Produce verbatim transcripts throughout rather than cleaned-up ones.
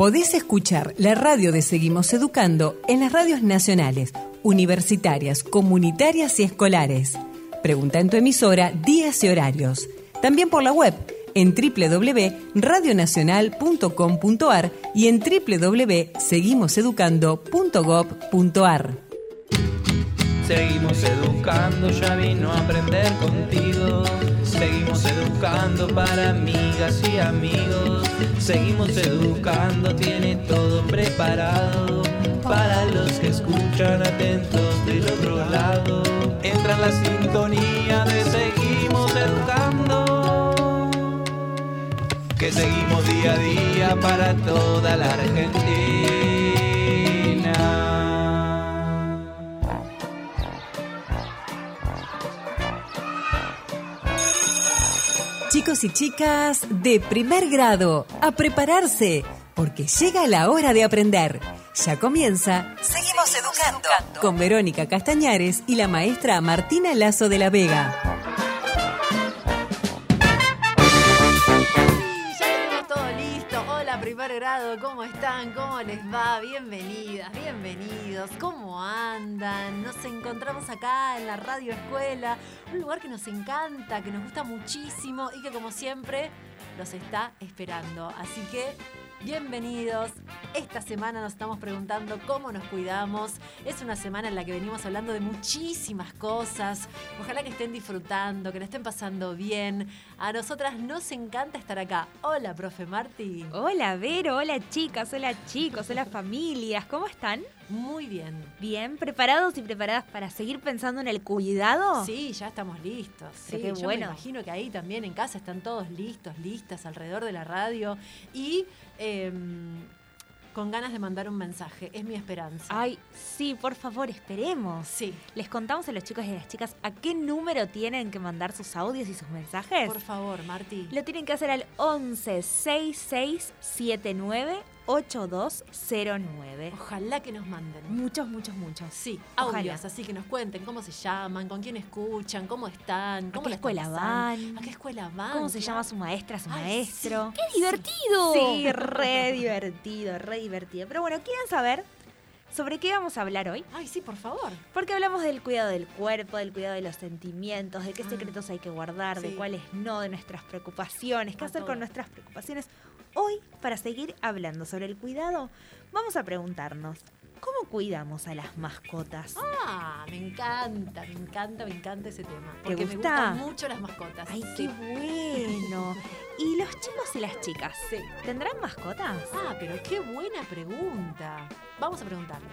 Podés escuchar la radio de Seguimos Educando en las radios nacionales, universitarias, comunitarias y escolares. Pregunta en tu emisora días y horarios. También por la web en doble u doble u doble u punto radio nacional punto com punto a r y en doble u doble u doble u punto seguimos educando punto gob punto a r. Seguimos educando, ya vino a aprender contigo. Seguimos educando para amigas y amigos. Seguimos educando, tiene todo preparado para los que escuchan atentos del otro lado. Entra en la sintonía de Seguimos Educando, que seguimos día a día para toda la Argentina. Chicos y chicas de primer grado, a prepararse, porque llega la hora de aprender. Ya comienza Seguimos Educando con Verónica Castañares y la maestra Martina Lazo de la Vega. Primer grado, ¿cómo están? ¿Cómo les va? Bienvenidas, bienvenidos. ¿Cómo andan? Nos encontramos acá en la Radio Escuela, un lugar que nos encanta, que nos gusta muchísimo y que como siempre los está esperando. Así que bienvenidos. Esta semana nos estamos preguntando cómo nos cuidamos. Es una semana en la que venimos hablando de muchísimas cosas. Ojalá que estén disfrutando, que la estén pasando bien. A nosotras nos encanta estar acá. Hola, profe Marti. Hola, Vero. Hola, chicas. Hola, chicos. Hola, familias. ¿Cómo están? Muy bien. Bien, ¿preparados y preparadas para seguir pensando en el cuidado? Sí, ya estamos listos. Sí, qué yo bueno. Me imagino que ahí también en casa están todos listos, listas alrededor de la radio y eh, con ganas de mandar un mensaje. Es mi esperanza. Ay, sí, por favor, esperemos. Sí. Les contamos a los chicos y a las chicas a qué número tienen que mandar sus audios y sus mensajes. Por favor, Marti. Lo tienen que hacer al once sesenta y seis setenta y nueve ocho dos cero nueve. Ojalá que nos manden. Muchos, muchos, muchos. Sí, Ojalá. audios, así que nos cuenten cómo se llaman, con quién escuchan, cómo están, cómo ¿A qué la escuela están pasando, van? ¿A qué escuela van? ¿Cómo se Claro. llama su maestra, su Ay, maestro? sí. ¡Qué divertido! Sí, re divertido, re divertido. Pero bueno, ¿quieren saber sobre qué vamos a hablar hoy? Ay, sí, por favor. Porque hablamos del cuidado del cuerpo, del cuidado de los sentimientos, de qué Ah. secretos hay que guardar, Sí. de cuáles no, de nuestras preocupaciones, qué A hacer todo. con nuestras preocupaciones. Hoy, para seguir hablando sobre el cuidado, vamos a preguntarnos, ¿cómo cuidamos a las mascotas? Ah, me encanta, me encanta, me encanta ese tema. ¿Te Porque me gusta? gustan mucho las mascotas. ¡Ay, Sí. qué bueno! ¿Y los chicos y las chicas? Sí. ¿Tendrán mascotas? Ah, pero qué buena pregunta. Vamos a preguntarles.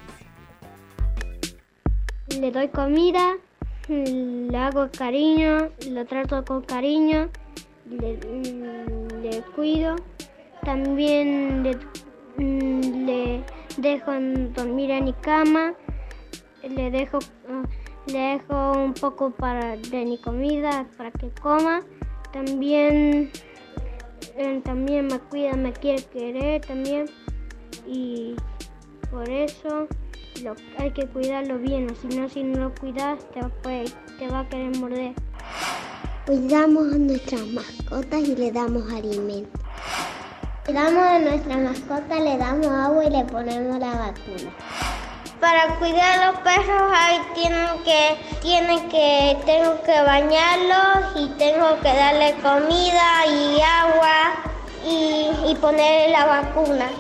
Le doy comida, le hago cariño, lo trato con cariño, le, le cuido. También le, le dejo dormir en mi cama, le dejo, le dejo un poco para, de mi comida para que coma. También, eh, también me cuida, me quiere querer también y por eso lo, hay que cuidarlo bien, o si no, si no lo cuidas te va, puede, te va a querer morder. Cuidamos a nuestras mascotas y le damos alimento. Cuidamos a nuestras mascotas, le damos agua y le ponemos la vacuna. Para cuidar a los perros ahí tienen que, tienen que, tengo que bañarlos y tengo que darle comida y agua y, y ponerle la vacuna.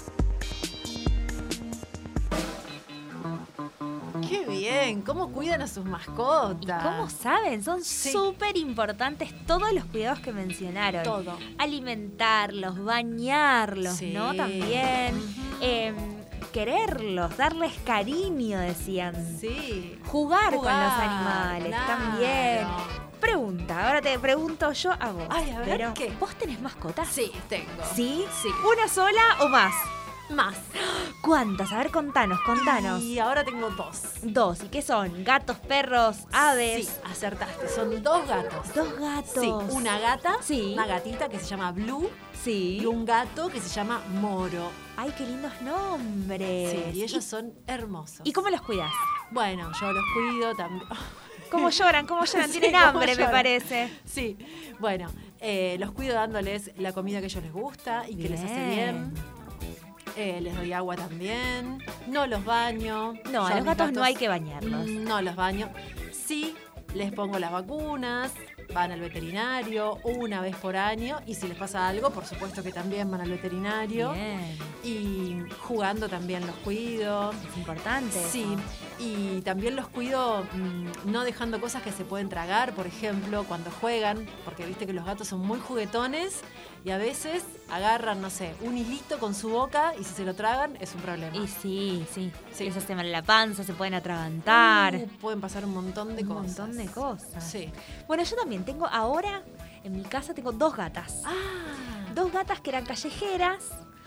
¡Qué bien! ¿Cómo cuidan a sus mascotas? ¿Y cómo saben? Son Sí. súper importantes todos los cuidados que mencionaron. Todo. Alimentarlos, bañarlos, Sí. ¿no? También. Eh, quererlos, darles cariño, decían. Sí. Jugar, con Jugar, los animales, claro. también. Pregunta, ahora te pregunto yo a vos. Ay, a ver, Pero, ¿qué? ¿vos tenés mascotas? Sí, tengo. ¿Sí? Sí. ¿Una sola o más? Más. ¿Cuántas? A ver, contanos, contanos. Y ahora tengo dos. Dos. ¿Y qué son? ¿Gatos, perros, aves? Sí, acertaste. Son dos gatos. Dos gatos. Sí, una gata, Sí. una gatita que se llama Blue Sí. y un gato que se llama Moro. Ay, qué lindos nombres. Sí, y ellos son hermosos. ¿Y cómo los cuidas? Bueno, yo los cuido también. ¿Cómo lloran? ¿Cómo lloran? Sí, Tienen cómo hambre, me lloran. parece. Sí, bueno, eh, los cuido dándoles la comida que a ellos les gusta y que les hace bien. Eh, les doy agua también. No los baño. No, Yo a los mis gatos no hay que bañarlos. mm, No los baño. Sí, les pongo las vacunas. Van al veterinario una vez por año. Y si les pasa algo, por supuesto que también van al veterinario. Bien, Y jugando también los cuido. es importante. Sí, eso. y también los cuido mmm, no dejando cosas que se pueden tragar, por ejemplo, cuando juegan, porque viste que los gatos son muy juguetones y a veces agarran, no sé, un hilito con su boca y si se lo tragan es un problema. Y sí, sí, Sí. Les hace mal la panza, se pueden atragantar. Uh, pueden pasar un montón de un cosas. montón de cosas. Sí. Bueno, yo también tengo ahora, en mi casa tengo dos gatas. Ah, Dos gatas que eran callejeras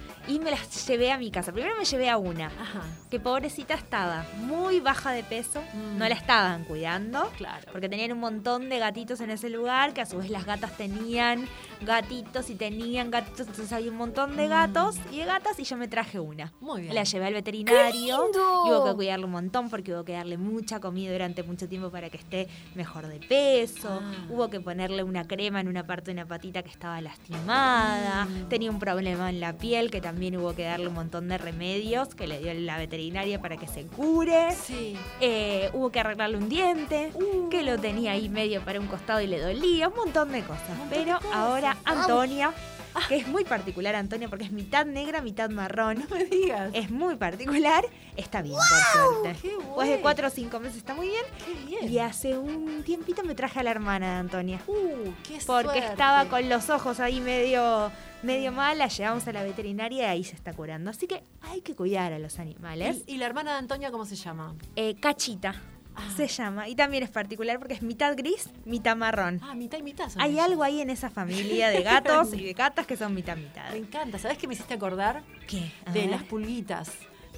y me las llevé a mi casa. Primero me llevé a una, ajá, que pobrecita estaba muy baja de peso, Mm. no la estaban cuidando. claro. Porque tenían un montón de gatitos en ese lugar, que a su vez las gatas tenían gatitos y tenían gatitos, entonces había un montón de gatos y de gatas y yo me traje una. Muy bien. La llevé al veterinario lindo! y hubo que cuidarle un montón porque hubo que darle mucha comida durante mucho tiempo para que esté mejor de peso. Ah. Hubo que ponerle una crema en una parte de una patita que estaba lastimada. Mm. Tenía un problema en la piel que también hubo que darle un montón de remedios que le dio la veterinaria para que se cure. Sí. Eh, hubo que arreglarle un diente, Uh. que lo tenía ahí medio para un costado y le dolía, un montón de cosas. montón Pero de cosas. ahora Antonia, que es muy particular Antonia porque es mitad negra, mitad marrón, No me digas. es muy particular, está bien por suerte. ¡Qué Después de bueno! cuatro o cinco meses está muy bien. Qué bien. Y hace un tiempito me traje a la hermana de Antonia. Uh, qué Porque suerte. estaba con los ojos ahí medio, medio mal, la llevamos a la veterinaria y ahí se está curando. Así que hay que cuidar a los animales. ¿Y, y la hermana de Antonia cómo se llama? Eh, Cachita Ah. se llama. Y también es particular porque es mitad gris, mitad marrón. Ah, mitad y mitad son Hay ellas. algo ahí en esa familia de gatos y de gatas que son mitad mitad. Me encanta. ¿Sabes qué me hiciste acordar? ¿Qué? A De ver. las pulguitas.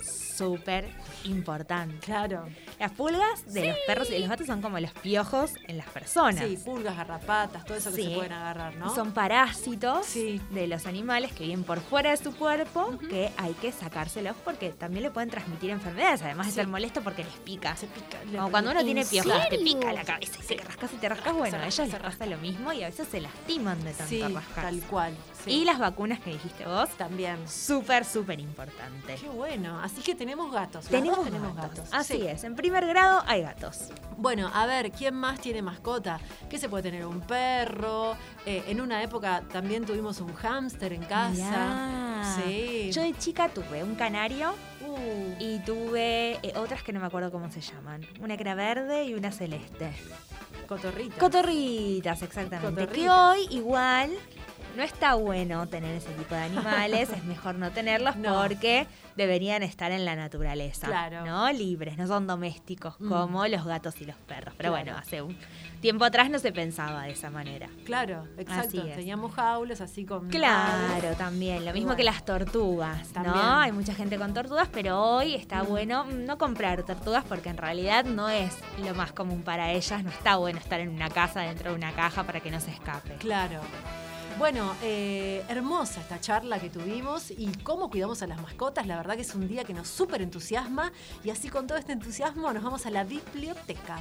Súper importante. Claro. Las pulgas de los perros y de los gatos son como los piojos en las personas. Sí, pulgas, garrapatas, todo eso que Sí. se pueden agarrar, ¿no? Son parásitos Sí. de los animales que viven por fuera de su cuerpo, que hay que sacárselos porque también le pueden transmitir enfermedades, además de Sí. ser molesto porque les pica. Se pica. Como cuando uno tiene piojos, te serio? pica la cabeza y Sí. te rascas y te rascas. Rasca, Bueno, se a rasca, ellos se les pasa lo mismo y a veces se lastiman de tanto Sí, rascar. tal cual. sí. Y las vacunas que dijiste vos, También. súper, súper importante. Qué bueno. Así que tenemos gatos. las Tenemos, dos tenemos gatos. gatos. Así Sí. es, en primer grado hay gatos. Bueno, a ver, ¿quién más tiene mascota? ¿Qué se puede tener? Un perro. Eh, en una época también tuvimos un hámster en casa. Mirá. Sí. Yo de chica tuve un canario Uh, y tuve eh, otras que no me acuerdo cómo se llaman. Una que era verde y una celeste. cotorrita. Cotorritas, exactamente. Que Cotorritas. hoy igual no está bueno tener ese tipo de animales, es mejor no tenerlos No. porque deberían estar en la naturaleza, Claro. ¿no? Libres, no son domésticos Mm. como los gatos y los perros. Pero Claro. bueno, hace un tiempo atrás no se pensaba de esa manera. Claro, exacto. Así es. Teníamos jaulas así con. Claro, también. Lo mismo Bueno. que las tortugas, También. ¿no? Hay mucha gente con tortugas, pero hoy está bueno mm, no comprar tortugas porque en realidad no es lo más común para ellas. No está bueno estar en una casa dentro de una caja para que no se escape. Claro. Bueno, eh, hermosa esta charla que tuvimos y cómo cuidamos a las mascotas. La verdad que es un día que nos súper entusiasma y así con todo este entusiasmo nos vamos a la biblioteca.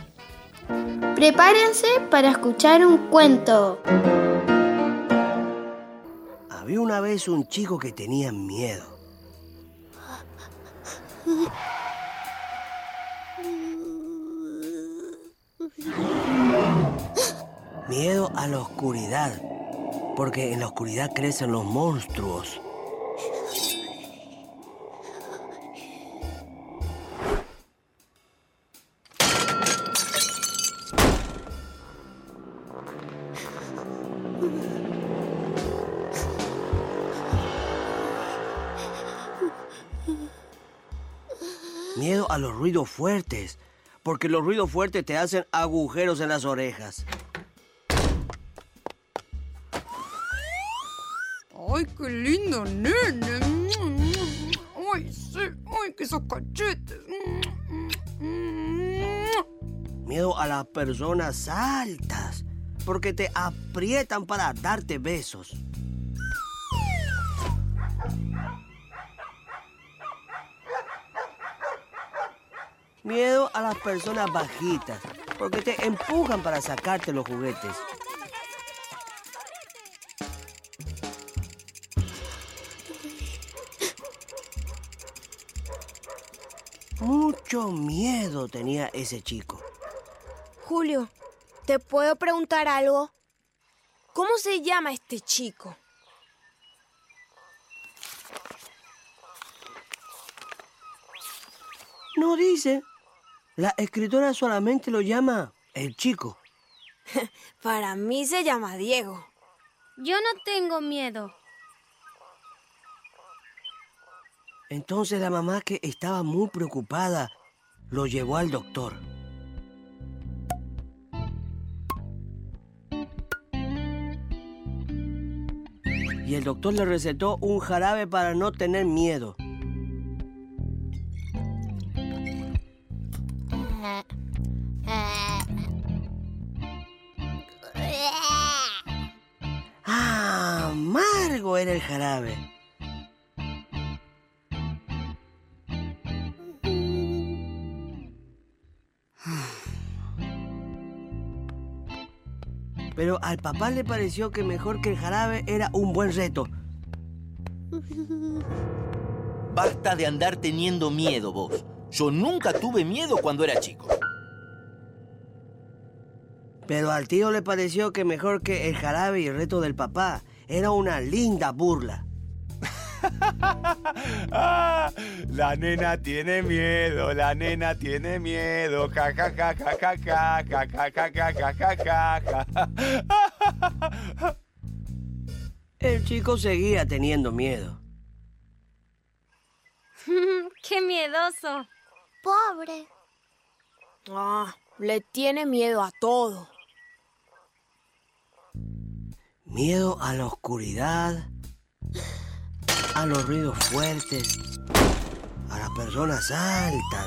Prepárense para escuchar un cuento. Había una vez un chico que tenía miedo. Miedo a la oscuridad, porque en la oscuridad crecen los monstruos. Miedo a los ruidos fuertes, porque los ruidos fuertes te hacen agujeros en las orejas. ¡Ay, qué lindo, nene! ¡Ay, sí! ¡Ay, qué esos cachetes! Miedo a las personas altas, porque te aprietan para darte besos. Miedo a las personas bajitas, porque te empujan para sacarte los juguetes. Mucho miedo tenía ese chico. Julio, ¿te puedo preguntar algo? ¿Cómo se llama este chico? No dice. La escritora solamente lo llama el chico. Para mí se llama Diego. Yo no tengo miedo. Entonces la mamá, que estaba muy preocupada, lo llevó al doctor. Y el doctor le recetó un jarabe para no tener miedo. Ah, amargo era el jarabe. Pero al papá le pareció que mejor que el jarabe era un buen reto. Basta de andar teniendo miedo vos. Yo nunca tuve miedo cuando era chico. Pero al tío le pareció que mejor que el jarabe y el reto del papá era una linda burla. Ah, la nena tiene miedo, la nena tiene miedo. Ja, ja, ja, ja, ja, ja, ja, ja, ja, ja, ja, ja, ja. El chico seguía teniendo miedo. ¡Qué miedoso! Pobre. Ah, le tiene miedo a todo. Miedo a la oscuridad, a los ruidos fuertes, a las personas altas,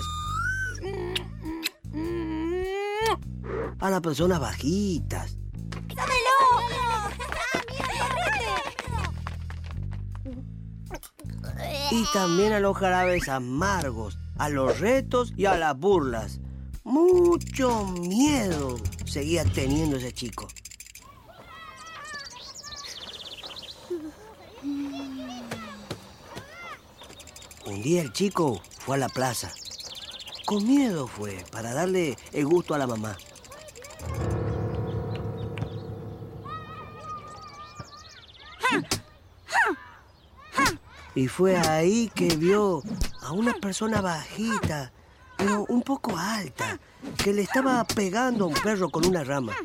a las personas bajitas. Y también a los jarabes amargos, a los retos y a las burlas. Mucho miedo seguía teniendo ese chico. Un día el chico fue a la plaza. Con miedo fue, para darle el gusto a la mamá. Y fue ahí que vio a una persona bajita, pero un poco alta, que le estaba pegando a un perro con una rama.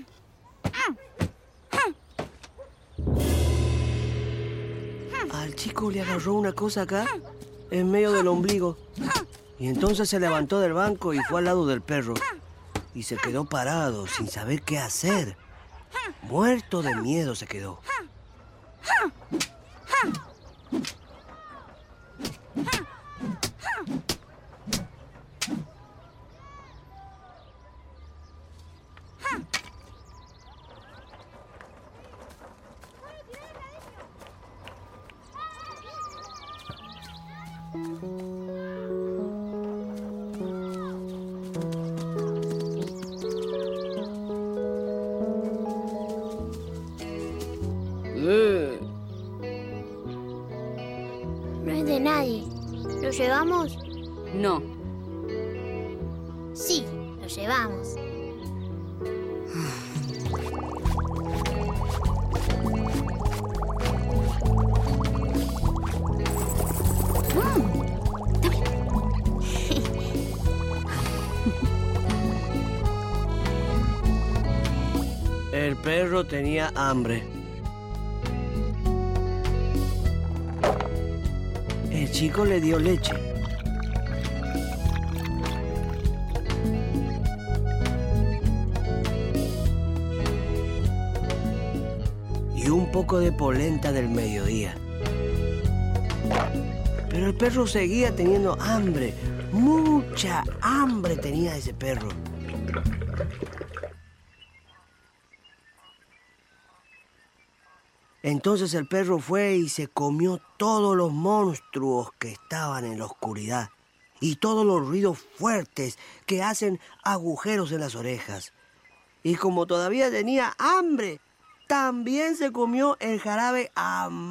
Al chico le agarró una cosa acá, en medio del ombligo. Y entonces se levantó del banco y fue al lado del perro. Y se quedó parado, sin saber qué hacer. Muerto de miedo se quedó. No es de nadie. ¿Lo llevamos? No. Sí, lo llevamos. El perro tenía hambre. El chico le dio leche. Y un poco de polenta del mediodía. Pero el perro seguía teniendo hambre. Mucha hambre tenía ese perro. Entonces el perro fue y se comió todos los monstruos que estaban en la oscuridad y todos los ruidos fuertes que hacen agujeros en las orejas. Y como todavía tenía hambre, también se comió el jarabe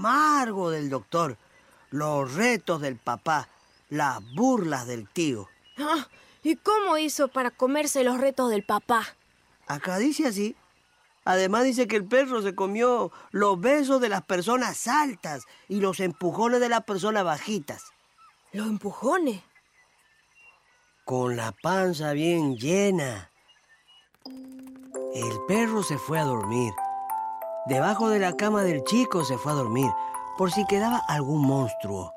amargo del doctor, los retos del papá, las burlas del tío. Ah, ¿y cómo hizo para comerse los retos del papá? Acá dice así. Además dice que el perro se comió los besos de las personas altas y los empujones de las personas bajitas. ¿Los empujones? Con la panza bien llena. El perro se fue a dormir. Debajo de la cama del chico se fue a dormir, por si quedaba algún monstruo.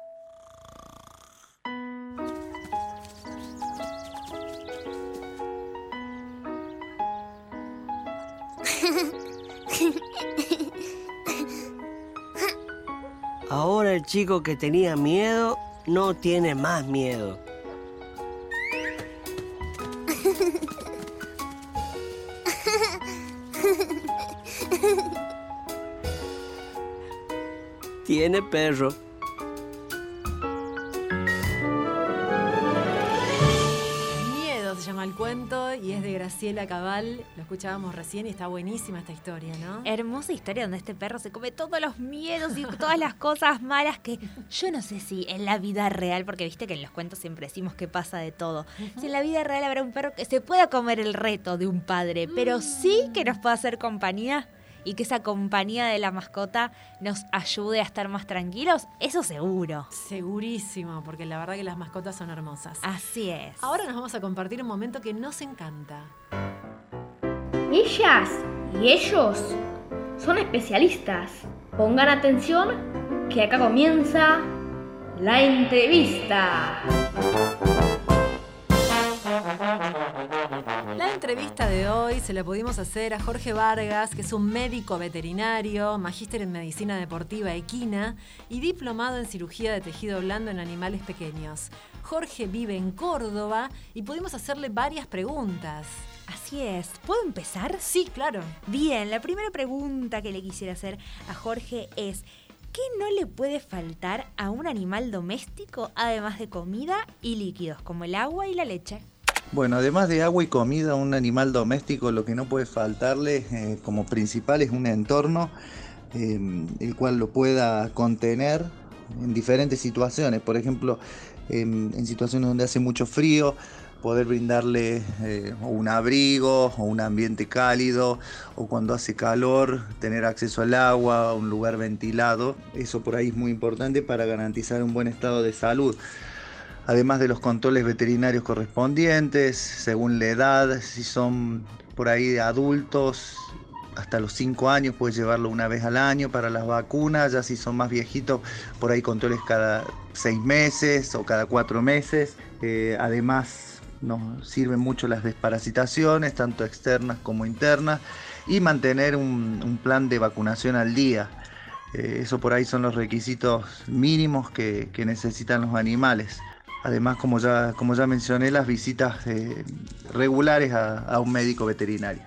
Ahora el chico que tenía miedo no tiene más miedo. Tiene perro. Miedo se llama el cuento y es de Graciela Cabal. Lo escuchábamos recién y está buenísima esta historia, ¿no? Hermosa historia donde este perro se come todos los miedos y todas las cosas malas que yo no sé si en la vida real, porque viste que en los cuentos siempre decimos que pasa de todo. Si en la vida real habrá un perro que se pueda comer el reto de un padre, pero sí que nos pueda hacer compañía. Y que esa compañía de la mascota nos ayude a estar más tranquilos, eso seguro. Segurísimo, porque la verdad que las mascotas son hermosas. Así es. Ahora nos vamos a compartir un momento que nos encanta. Ellas y ellos son especialistas. Pongan atención que acá comienza la entrevista. La entrevista de hoy se la pudimos hacer a Jorge Vargas, que es un médico veterinario, magíster en medicina deportiva equina y diplomado en cirugía de tejido blando en animales pequeños. Jorge vive en Córdoba y pudimos hacerle varias preguntas. Así es. ¿Puedo empezar? Sí, claro. Bien, la primera pregunta que le quisiera hacer a Jorge es: ¿qué no le puede faltar a un animal doméstico además de comida y líquidos como el agua y la leche? Bueno, además de agua y comida, un animal doméstico lo que no puede faltarle eh, como principal es un entorno eh, el cual lo pueda contener en diferentes situaciones. Por ejemplo, eh, en situaciones donde hace mucho frío, poder brindarle eh, un abrigo o un ambiente cálido, o cuando hace calor, tener acceso al agua, un lugar ventilado. Eso por ahí es muy importante para garantizar un buen estado de salud. Además de los controles veterinarios correspondientes, según la edad, si son por ahí adultos, hasta los cinco años puedes llevarlo una vez al año para las vacunas. Ya si son más viejitos, por ahí controles cada seis meses o cada cuatro meses. Eh, además, nos sirven mucho las desparasitaciones, tanto externas como internas, y mantener un, un plan de vacunación al día. Eh, eso por ahí son los requisitos mínimos que, que necesitan los animales. Además, como ya, como ya mencioné, las visitas eh, regulares a, a un médico veterinario.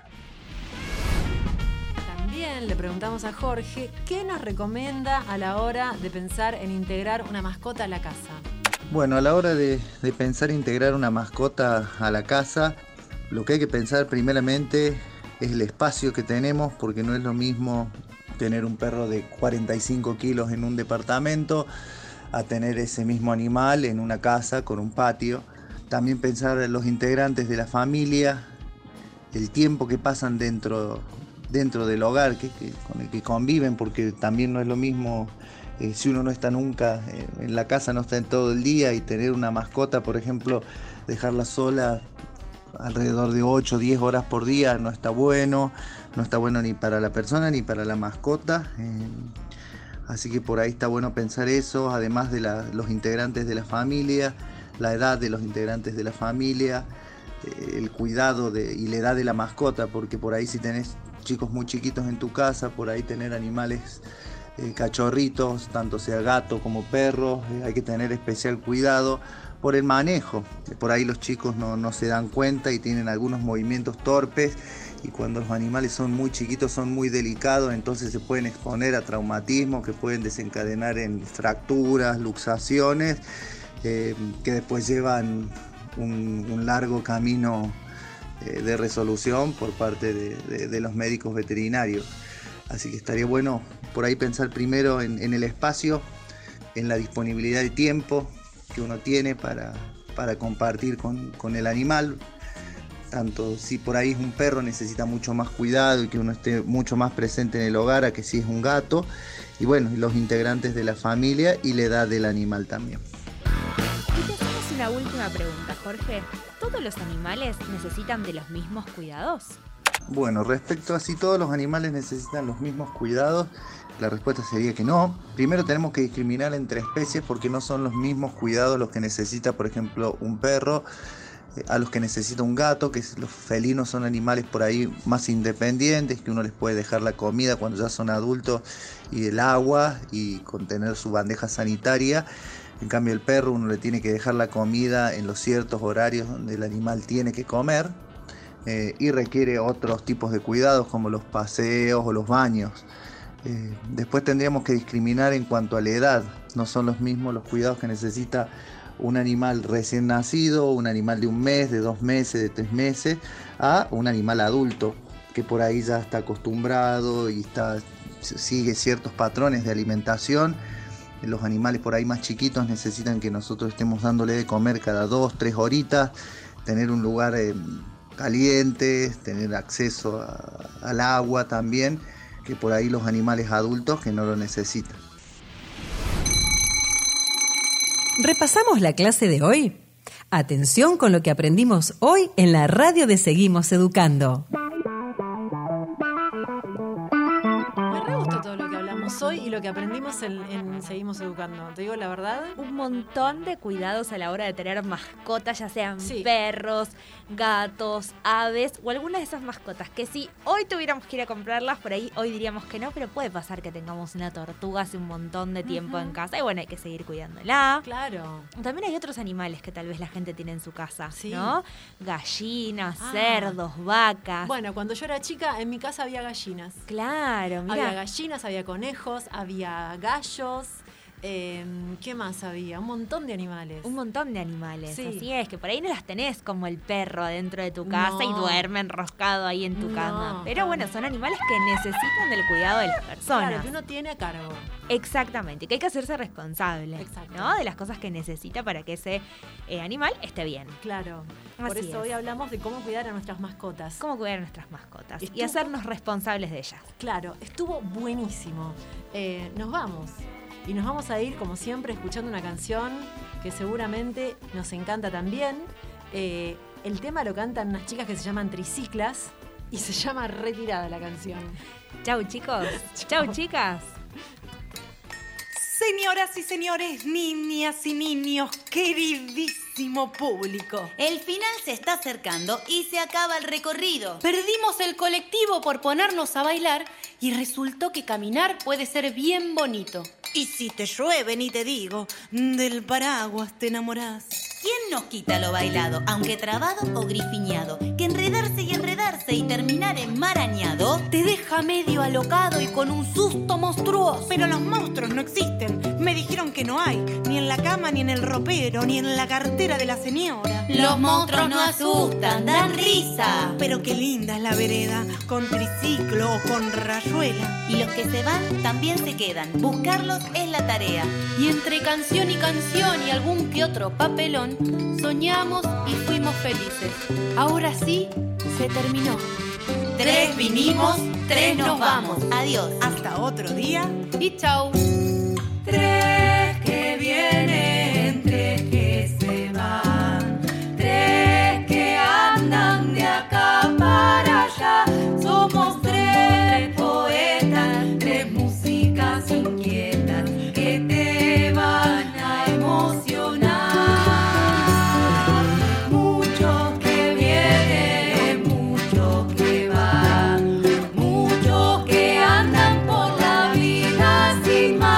También le preguntamos a Jorge qué nos recomienda a la hora de pensar en integrar una mascota a la casa. Bueno, a la hora de, de pensar integrar una mascota a la casa, lo que hay que pensar primeramente es el espacio que tenemos, porque no es lo mismo tener un perro de cuarenta y cinco kilos en un departamento a tener ese mismo animal en una casa con un patio. También pensar en los integrantes de la familia, el tiempo que pasan dentro, dentro del hogar, que, que, con el que conviven, porque también no es lo mismo eh, si uno no está nunca eh, en la casa, no está en todo el día, y tener una mascota, por ejemplo, dejarla sola alrededor de ocho o diez horas por día no está bueno, no está bueno ni para la persona ni para la mascota. Eh, Así que por ahí está bueno pensar eso, además de la, los integrantes de la familia, la edad de los integrantes de la familia, eh, el cuidado de, y la edad de la mascota, porque por ahí si tenés chicos muy chiquitos en tu casa, por ahí tener animales eh, cachorritos, tanto sea gato como perro, eh, hay que tener especial cuidado por el manejo. Por ahí los chicos no, no se dan cuenta y tienen algunos movimientos torpes, y cuando los animales son muy chiquitos son muy delicados, entonces se pueden exponer a traumatismos que pueden desencadenar en fracturas, luxaciones, eh, que después llevan un, un largo camino eh, de resolución por parte de, de, de los médicos veterinarios. Así que estaría bueno por ahí pensar primero en, en el espacio, en la disponibilidad de tiempo que uno tiene para, para compartir con, con el animal. Tanto si por ahí es un perro necesita mucho más cuidado y que uno esté mucho más presente en el hogar a que si es un gato. Y bueno, y los integrantes de la familia y la edad del animal también. Y te hacemos una última pregunta, Jorge. ¿Todos los animales necesitan de los mismos cuidados? Bueno, respecto a si todos los animales necesitan los mismos cuidados, la respuesta sería que no. Primero tenemos que discriminar entre especies porque no son los mismos cuidados los que necesita, por ejemplo, un perro a los que necesita un gato, que los felinos son animales por ahí más independientes, que uno les puede dejar la comida cuando ya son adultos y el agua y contener su bandeja sanitaria. En cambio el perro uno le tiene que dejar la comida en los ciertos horarios donde el animal tiene que comer eh, y requiere otros tipos de cuidados como los paseos o los baños. Eh, después tendríamos que discriminar en cuanto a la edad, no son los mismos los cuidados que necesita un animal recién nacido, un animal de un mes, de dos meses, de tres meses, a un animal adulto que por ahí ya está acostumbrado y está, sigue ciertos patrones de alimentación. Los animales por ahí más chiquitos necesitan que nosotros estemos dándole de comer cada dos, tres horitas, tener un lugar eh, caliente, tener acceso a, al agua también, que por ahí los animales adultos que no lo necesitan. ¿Repasamos la clase de hoy? Atención con lo que aprendimos hoy en la radio de Seguimos Educando. Me re gustó todo lo que hablamos hoy y lo que aprendimos en, en Seguimos Educando. Te digo la verdad. Un montón de cuidados a la hora de tener mascotas, ya sean Sí. perros, gatos, aves o algunas de esas mascotas que si hoy tuviéramos que ir a comprarlas, por ahí hoy diríamos que no, pero puede pasar que tengamos una tortuga hace un montón de tiempo Ujú. en casa y bueno, hay que seguir cuidándola. Claro. También hay otros animales que tal vez la gente tiene en su casa, Sí. ¿no? Gallinas, Ah. cerdos, vacas. Bueno, cuando yo era chica, en mi casa había gallinas. Claro, mira. Había gallinas, había conejos, había gallos. Eh, ¿Qué más había? Un montón de animales. Un montón de animales, Sí. así es, que por ahí no las tenés como el perro adentro de tu casa y No. duerme enroscado ahí en tu No, cama. Pero no. bueno, son animales que necesitan del cuidado de las personas. Claro, que uno tiene a cargo. Exactamente, que hay que hacerse responsable, Exacto. ¿no? De las cosas que necesita para que ese eh, animal esté bien. Claro. Por Así eso es. hoy hablamos de cómo cuidar a nuestras mascotas. Cómo cuidar a nuestras mascotas y Estuvo- hacernos responsables de ellas. Claro, estuvo buenísimo. Eh, nos vamos. Y nos vamos a ir, como siempre, escuchando una canción que seguramente nos encanta también. Eh, el tema lo cantan unas chicas que se llaman Triciclas y se llama Retirada la canción. Chau, chicos. Chau, chicas. Señoras y señores, niñas y niños, queridísimo público. El final se está acercando y se acaba el recorrido. Perdimos el colectivo por ponernos a bailar y resultó que caminar puede ser bien bonito. Y si te llueve, ni te digo, del paraguas te enamorás. ¿Quién nos quita lo bailado, aunque trabado o grifiñado? Que enredarse y enredarse y terminar enmarañado Te deja medio alocado y con un susto monstruoso. Pero los monstruos no existen. Me dijeron que no hay, ni en la cama, ni en el ropero, ni en la cartera de la señora. Los monstruos no asustan, dan risa. Pero qué linda es la vereda, con triciclo o con rayuela. Y los que se van también se quedan. Buscarlos es la tarea. Y entre canción y canción y algún que otro papelón, soñamos y fuimos felices. Ahora sí, se terminó. Tres vinimos, tres nos vamos. Adiós. Hasta otro día. Y chau. Tres que vienen, tres que se van, tres que andan de acá para allá. Somos tres poetas, tres músicas inquietas que te van a emocionar. Muchos que vienen, muchos que van, muchos que andan por la vida sin más.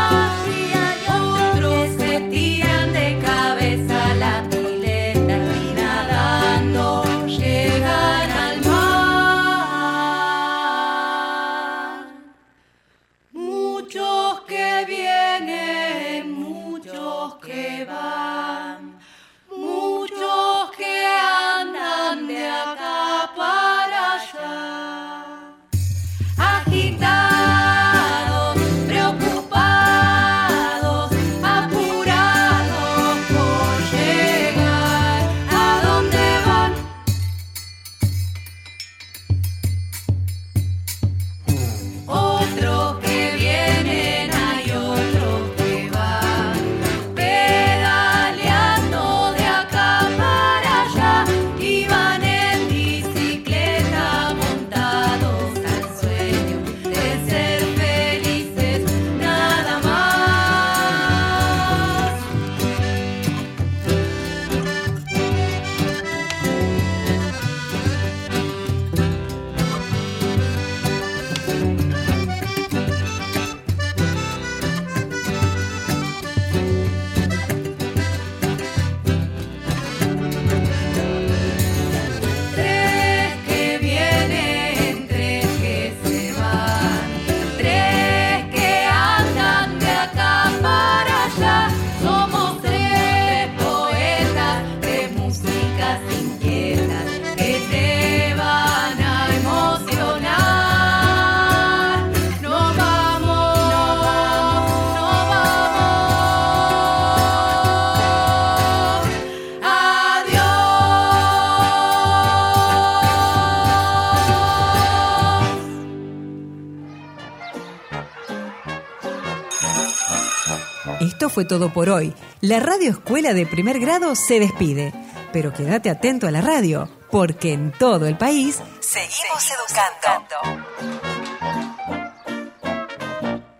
Esto fue todo por hoy. La Radio Escuela de Primer Grado se despide. Pero quédate atento a la radio, porque en todo el país seguimos educando.